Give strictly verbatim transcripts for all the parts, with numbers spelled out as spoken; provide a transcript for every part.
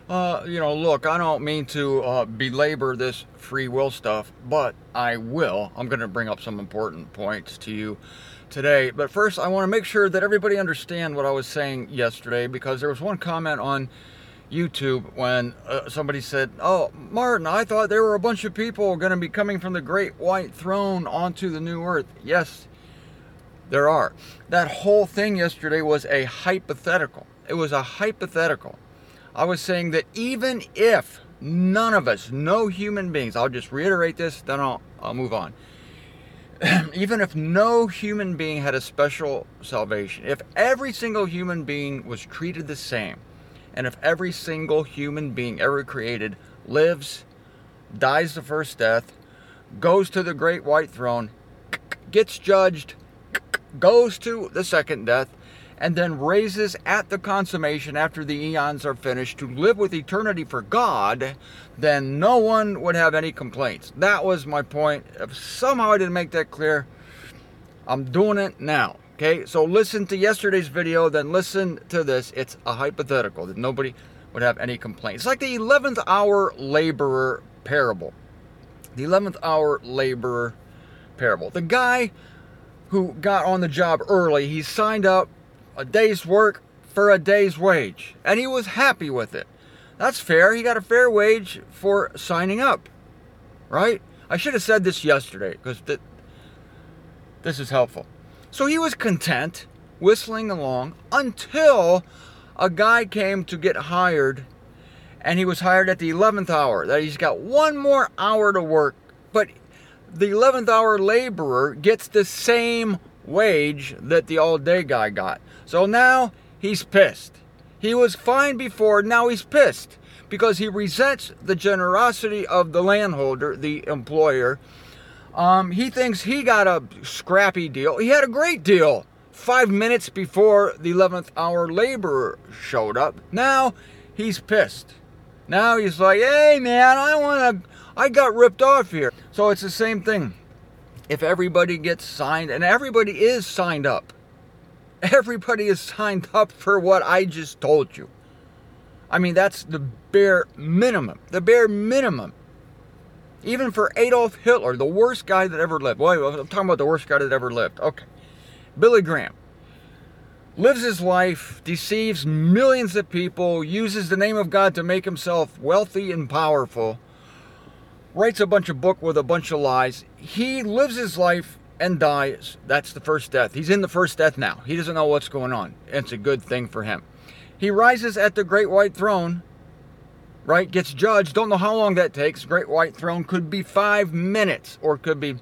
Uh, you know, look, I don't mean to uh, belabor this free will stuff, but I will. I'm going to bring up some important points to you today. But first, I want to make sure that everybody understand what I was saying yesterday, because there was one comment on YouTube when uh, somebody said, "Oh, Martin, I thought there were a bunch of people going to be coming from the great white throne onto the new earth." Yes, there are. That whole thing yesterday was a hypothetical. It was a hypothetical. I was saying that even if none of us, no human beings, I'll just reiterate this, then I'll, I'll move on. Even if no human being had a special salvation, if every single human being was treated the same, and if every single human being ever created lives, dies the first death, goes to the great white throne, gets judged, goes to the second death, and then raises at the consummation after the eons are finished to live with eternity for God, then no one would have any complaints. That was my point. If somehow I didn't make that clear, I'm doing it now. Okay, so listen to yesterday's video, then listen to this. It's a hypothetical that nobody would have any complaints. It's like the eleventh hour laborer parable. The eleventh hour laborer parable. The guy who got on the job early, he signed up a day's work for a day's wage, and he was happy with it. That's fair. He got a fair wage for signing up, right? I should have said this yesterday, because th- this is helpful. So he was content, whistling along, until a guy came to get hired, and he was hired at the eleventh hour. That he's got one more hour to work, but the eleventh hour laborer gets the same wage that the all-day guy got. So now he's pissed. He was fine before, now he's pissed because he resents the generosity of the landholder, the employer. Um, he thinks he got a scrappy deal. He had a great deal five minutes before the eleventh hour laborer showed up. Now he's pissed. Now he's like, hey man, I want to, I got ripped off here. So it's the same thing. If everybody gets signed, and everybody is signed up, everybody is signed up for what I just told you. I mean, that's the bare minimum. The bare minimum. Even for Adolf Hitler, the worst guy that ever lived. Well, I'm talking about the worst guy that ever lived. Okay. Billy Graham lives his life, deceives millions of people, uses the name of God to make himself wealthy and powerful, writes a bunch of book with a bunch of lies. He lives his life and dies. That's the first death. He's in the first death now. He doesn't know what's going on. It's a good thing for him. He rises at the great white throne, right? Gets judged. Don't know how long that takes. Great white throne could be five minutes, or it could be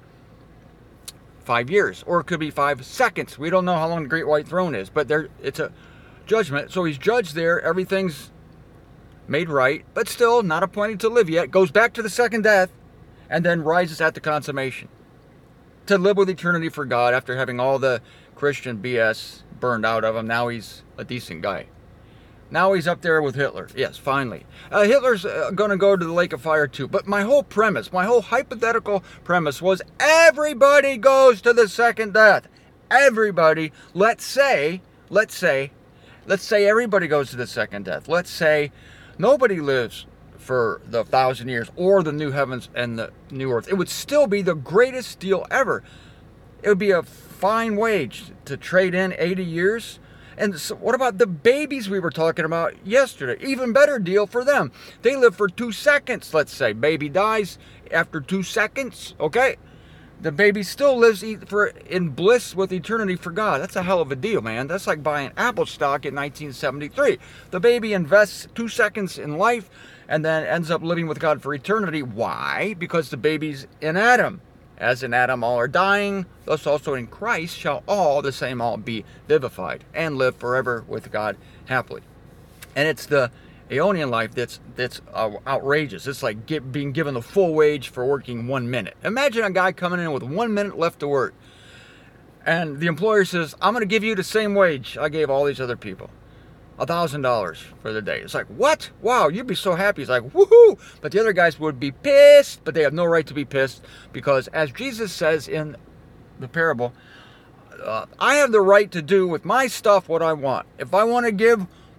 five years, or it could be five seconds. We don't know how long the great white throne is, but there, it's a judgment. So he's judged there. Everything's made right, but still not appointed to live yet. Goes back to the second death, and then rises at the consummation to live with eternity for God after having all the Christian B S burned out of him. Now he's a decent guy. Now he's up there with Hitler. Yes, finally. Uh, Hitler's uh, going to go to the lake of fire too. But my whole premise, my whole hypothetical premise was everybody goes to the second death. Everybody. Let's say, let's say, let's say everybody goes to the second death. Let's say nobody lives for the thousand years or the new heavens and the new earth. It would still be the greatest deal ever. It would be a fine wage to trade in eighty years. And so what about the babies we were talking about yesterday? Even better deal for them. They live for two seconds, let's say. Baby dies after two seconds, okay? The baby still lives for in bliss with eternity for God. That's a hell of a deal, man. That's like buying Apple stock in nineteen seventy-three. The baby invests two seconds in life and then ends up living with God for eternity. Why? Because the baby's in Adam. As in Adam all are dying, thus also in Christ shall all, the same all, be vivified and live forever with God happily. And it's the Aeonian life that's that's uh, outrageous. It's like get, being given the full wage for working one minute. Imagine a guy coming in with one minute left to work, and the employer says, I'm going to give you the same wage I gave all these other people. a thousand dollars for the day. It's like, what? Wow, you'd be so happy. It's like, woohoo! But the other guys would be pissed, but they have no right to be pissed because, as Jesus says in the parable, uh, I have the right to do with my stuff what I want. If I want to give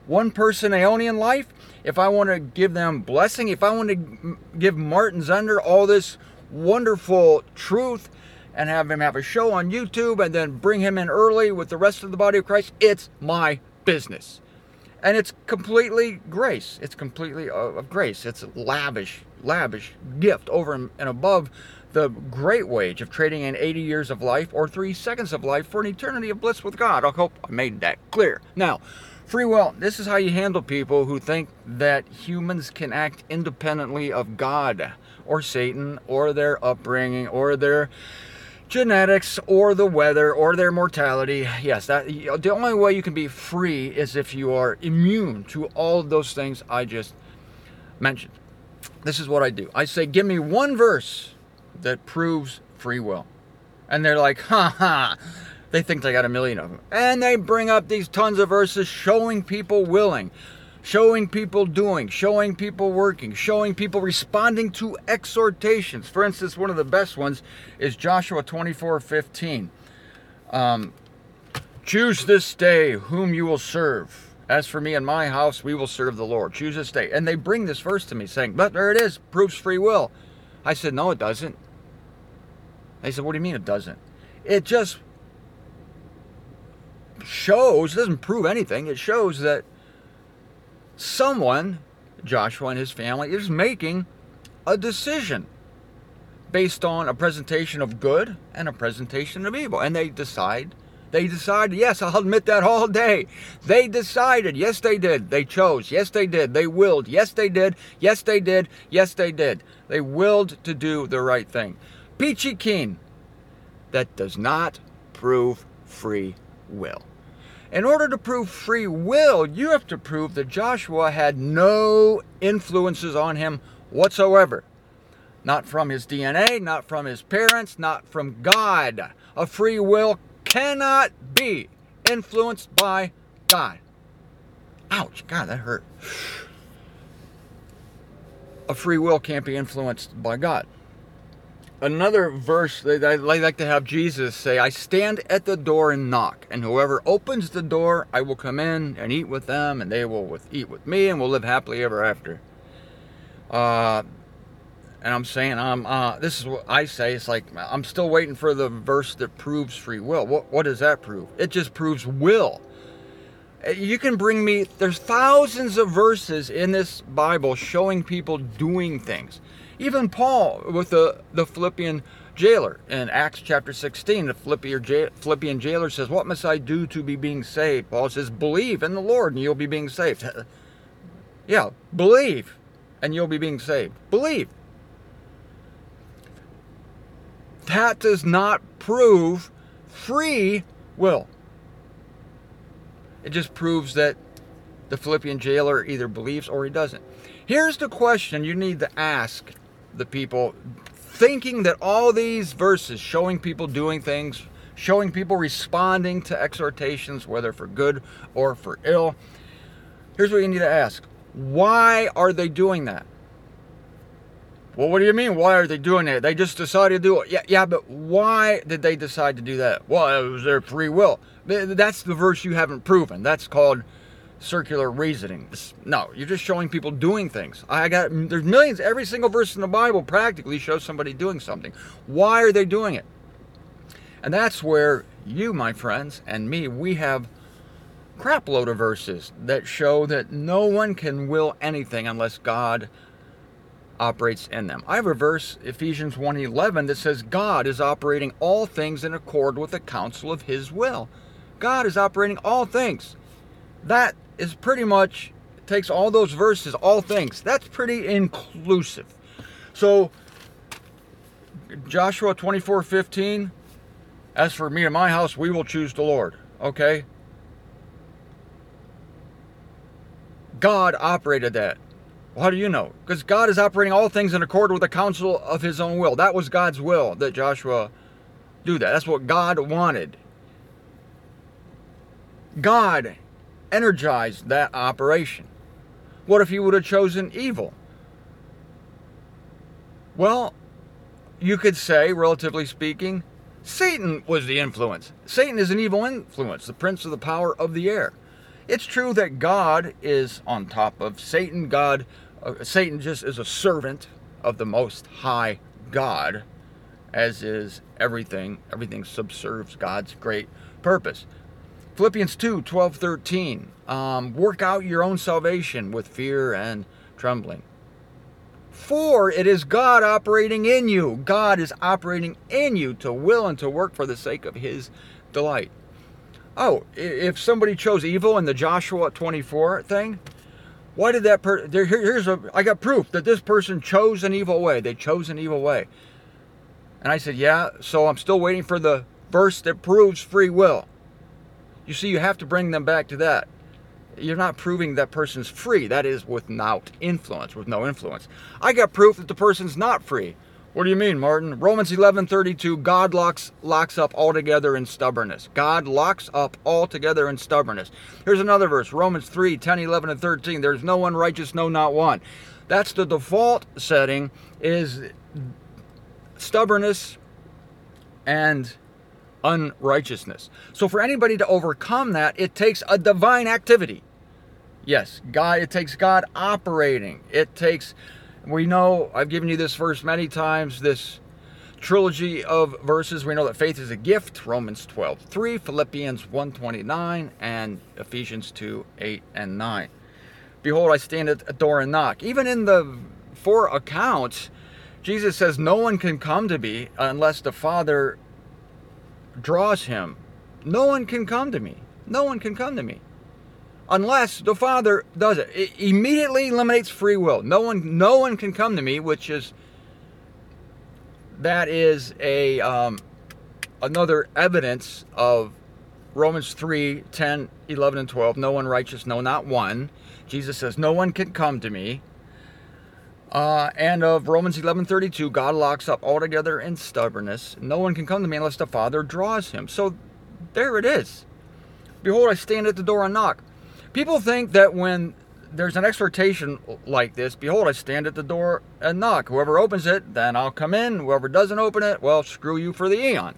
one person Aeonian life, if I want to give them blessing, if I want to give Martin Zender all this wonderful truth and have him have a show on YouTube and then bring him in early with the rest of the body of Christ, it's my business. And it's completely grace. It's completely of grace. It's lavish, lavish gift over and above the great wage of trading in eighty years of life or three seconds of life for an eternity of bliss with God. I hope I made that clear. Now, free will. This is how you handle people who think that humans can act independently of God or Satan or their upbringing or their genetics or the weather or their mortality. Yes, that the only way you can be free is if you are immune to all of those things I just mentioned. This is what I do. I say, give me one verse that proves free will. And they're like, ha ha. They think they got a million of them. And they bring up these tons of verses showing people willing, showing people doing, showing people working, showing people responding to exhortations. For instance, one of the best ones is Joshua twenty-four fifteen. Um, Choose this day whom you will serve. As for me and my house, we will serve the Lord. Choose this day. And they bring this verse to me saying, but there it is, proves free will. I said, no, it doesn't. They said, what do you mean it doesn't? It just shows, it doesn't prove anything. It shows that someone, Joshua and his family, is making a decision based on a presentation of good and a presentation of evil. And they decide, they decided, yes, I'll admit that all day. They decided, yes, they did. They chose, yes, they did. They willed, yes, they did. Yes, they did. Yes, they did. They willed to do the right thing. Peachy keen. That does not prove free will. In order to prove free will, you have to prove that Joshua had no influences on him whatsoever. Not from his D N A, not from his parents, not from God. A free will cannot be influenced by God. Ouch, God, that hurt. A free will can't be influenced by God. Another verse, they, they like to have Jesus say, I stand at the door and knock, and whoever opens the door, I will come in and eat with them, and they will with, eat with me, and we'll live happily ever after. Uh, and I'm saying, um, uh, this is what I say, it's like, I'm still waiting for the verse that proves free will. What, what does that prove? It just proves will. You can bring me, there's thousands of verses in this Bible showing people doing things. Even Paul with the, the Philippian jailer in Acts chapter sixteen, the Philippian, Philippian jailer says, what must I do to be being saved? Paul says, believe in the Lord and you'll be being saved. Yeah, believe and you'll be being saved. Believe. That does not prove free will. It just proves that the Philippian jailer either believes or he doesn't. Here's the question you need to ask the people thinking that all these verses showing people doing things, showing people responding to exhortations, whether for good or for ill. Here's what you need to ask. Why are they doing that? Well, what do you mean, why are they doing it? They just decided to do it. Yeah, yeah, but why did they decide to do that? Well, it was their free will. That's the verse you haven't proven. That's called circular reasoning. No, you're just showing people doing things. I got, there's millions, every single verse in the Bible practically shows somebody doing something. Why are they doing it? And that's where you, my friends, and me, we have crap load of verses that show that no one can will anything unless God operates in them. I have a verse, Ephesians one eleven, that says God is operating all things in accord with the counsel of his will. God is operating all things. That is pretty much, takes all those verses, all things. That's pretty inclusive. So, Joshua twenty-four fifteen, as for me and my house, we will choose the Lord. Okay? God operated that. Well, how do you know? Because God is operating all things in accord with the counsel of his own will. That was God's will that Joshua do that. That's what God wanted. God energized that operation. What if he would have chosen evil? Well, you could say, relatively speaking, Satan was the influence. Satan is an evil influence, the prince of the power of the air. It's true that God is on top of Satan. God, uh, Satan just is a servant of the Most High God, as is everything. Everything subserves God's great purpose. Philippians two, twelve, thirteen. Um, work out your own salvation with fear and trembling. For it is God operating in you. God is operating in you to will and to work for the sake of his delight. Oh, if somebody chose evil in the Joshua twenty-four thing, why did that person, here, here's a, I got proof that this person chose an evil way. They chose an evil way. And I said, yeah, so I'm still waiting for the verse that proves free will. You see, you have to bring them back to that. You're not proving that person's free. That is without influence, with no influence. I got proof that the person's not free. What do you mean, Martin? Romans eleven thirty-two, God locks locks up altogether in stubbornness. God locks up altogether in stubbornness. Here's another verse, Romans three, ten, eleven, and thirteen. There's no one righteous, no, not one. That's the default setting, is stubbornness and unrighteousness. So for anybody to overcome that, it takes a divine activity. Yes, God, it takes God operating. It takes, we know, I've given you this verse many times, this trilogy of verses. We know that faith is a gift, Romans twelve, three, Philippians one, twenty-nine, and Ephesians two, eight, and nine. Behold, I stand at the door and knock. Even in the four accounts, Jesus says, no one can come to me unless the Father draws him. No one can come to me. No one can come to me unless the Father does it. It immediately eliminates free will. No one, no one can come to me, which is, that is a um, another evidence of Romans three, ten, eleven, and twelve. No one righteous, no, not one. Jesus says, no one can come to me. Uh, and of Romans eleven thirty-two, God locks up altogether in stubbornness. No one can come to me unless the Father draws him. So there it is. Behold, I stand at the door and knock. People think that when there's an exhortation like this, behold, I stand at the door and knock. Whoever opens it, then I'll come in. Whoever doesn't open it, well, screw you for the eon.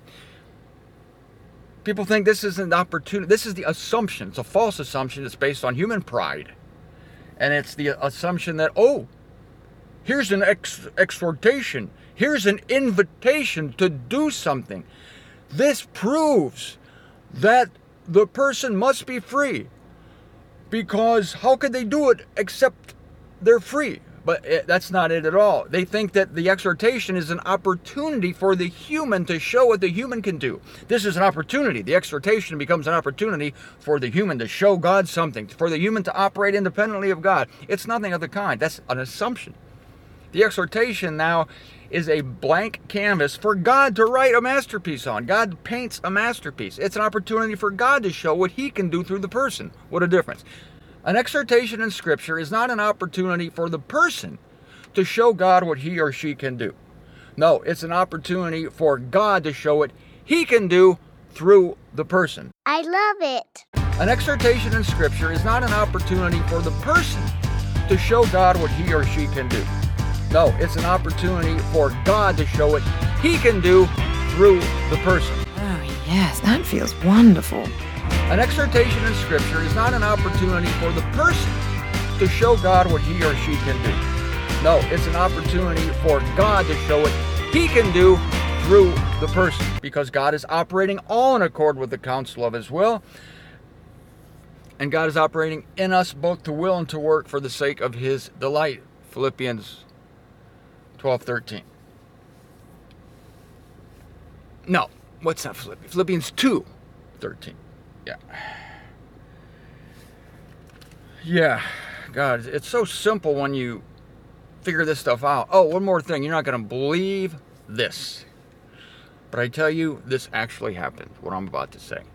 People think this is an opportunity. This is the assumption. It's a false assumption. It's based on human pride. And it's the assumption that, oh, here's an ex exhortation. Here's an invitation to do something. This proves that the person must be free. Because how could they do it except they're free? But it, that's not it at all. They think that the exhortation is an opportunity for the human to show what the human can do. This is an opportunity. The exhortation becomes an opportunity for the human to show God something, for the human to operate independently of God. It's nothing of the kind. That's an assumption. The exhortation now is a blank canvas for God to write a masterpiece on. God paints a masterpiece. It's an opportunity for God to show what he can do through the person. What a difference. An exhortation in Scripture is not an opportunity for the person to show God what he or she can do. No, it's an opportunity for God to show what he can do through the person. I love it. An exhortation in Scripture is not an opportunity for the person to show God what he or she can do. No, it's an opportunity for God to show what he can do through the person. Oh, yes, that feels wonderful. An exhortation in Scripture is not an opportunity for the person to show God what he or she can do. No, it's an opportunity for God to show what he can do through the person, because God is operating all in accord with the counsel of his will, and God is operating in us both to will and to work for the sake of his delight. Philippians twelve thirteen. No, what's that? Philippians? Philippians two thirteen. Yeah. Yeah. God, it's so simple when you figure this stuff out. Oh, one more thing. You're not going to believe this. But I tell you, this actually happened, what I'm about to say.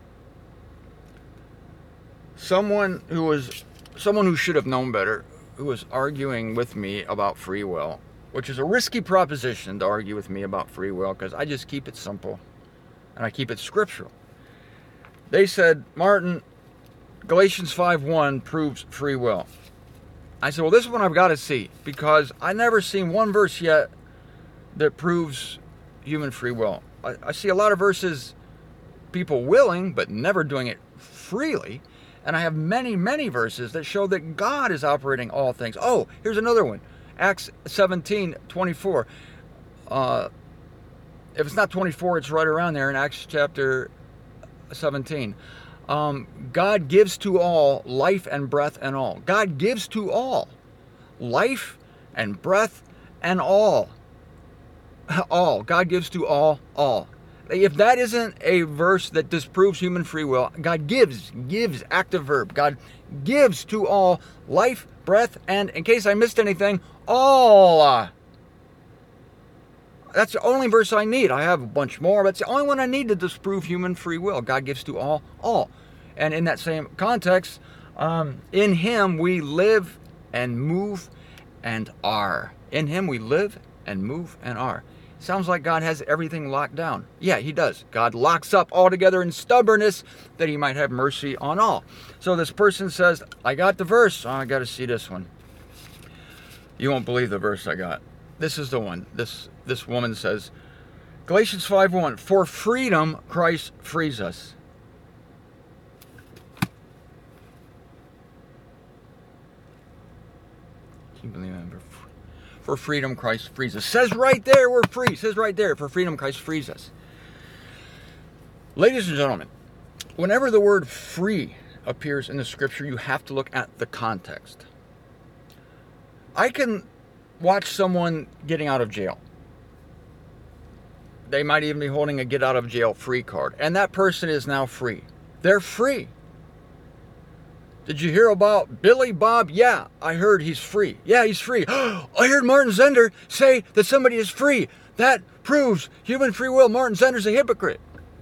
Someone who was, someone who should have known better, who was arguing with me about free will, which is a risky proposition to argue with me about free will, because I just keep it simple and I keep it scriptural. They said, Martin, Galatians five one proves free will. I said, well, this one I've got to see, because I never seen one verse yet that proves human free will. I, I see a lot of verses, people willing, but never doing it freely. And I have many, many verses that show that God is operating all things. Oh, here's another one. Acts seventeen twenty-four. Uh, if it's not twenty-four, it's right around there in Acts chapter seventeen. Um, God gives to all life and breath and all. God gives to all life and breath and all. All. God gives to all, all. If that isn't a verse that disproves human free will, God gives, gives, active verb. God gives to all life, breath, and, in case I missed anything, all. That's the only verse I need. I have a bunch more, but it's the only one I need to disprove human free will. God gives to all, all. And in that same context, um, in Him we live and move and are. In Him we live and move and are. Sounds like God has everything locked down. Yeah, He does. God locks up altogether in stubbornness that He might have mercy on all. So this person says, I got the verse. Oh, I got to see this one. You won't believe the verse I got. This is the one. This this woman says, Galatians five one, for freedom Christ frees us. Can you believe that? For freedom Christ frees us. Says right there we're free. Says right there, for freedom Christ frees us. Ladies and gentlemen, whenever the word free appears in the scripture, you have to look at the context. I can watch someone getting out of jail. They might even be holding a get out of jail free card, and that person is now free. They're free. Did you hear about Billy Bob? Yeah, I heard he's free. Yeah, he's free. I heard Martin Zender say that somebody is free. That proves human free will. Martin Zender's a hypocrite.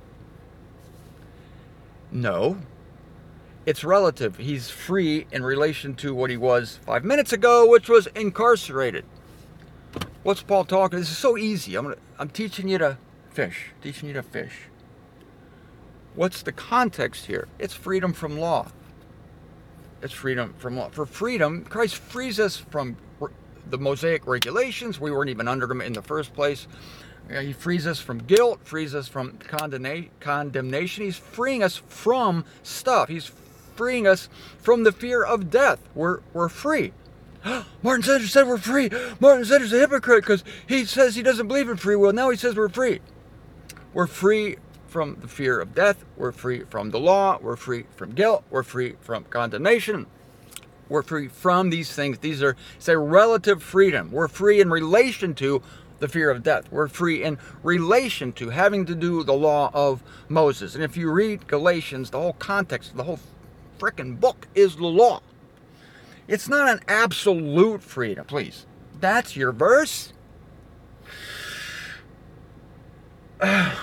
No. It's relative. He's free in relation to what he was five minutes ago, which was incarcerated. What's Paul talking? This is so easy. I'm gonna, I'm teaching you to fish. Teaching you to fish. What's the context here? It's freedom from law. It's freedom from law. For freedom, Christ frees us from the Mosaic regulations. We weren't even under them in the first place. He frees us from guilt, frees us from condemnation. He's freeing us from stuff. He's freeing us from the fear of death. We're, we're free. Martin Zender said we're free. Martin Zender's a hypocrite because he says he doesn't believe in free will. Now he says we're free. We're free from the fear of death. We're free from the law. We're free from guilt. We're free from condemnation. We're free from these things. These are, say, relative freedom. We're free in relation to the fear of death. We're free in relation to having to do the law of Moses. And if you read Galatians, the whole context of the whole frickin' book is the law. It's not an absolute freedom. Please. That's your verse?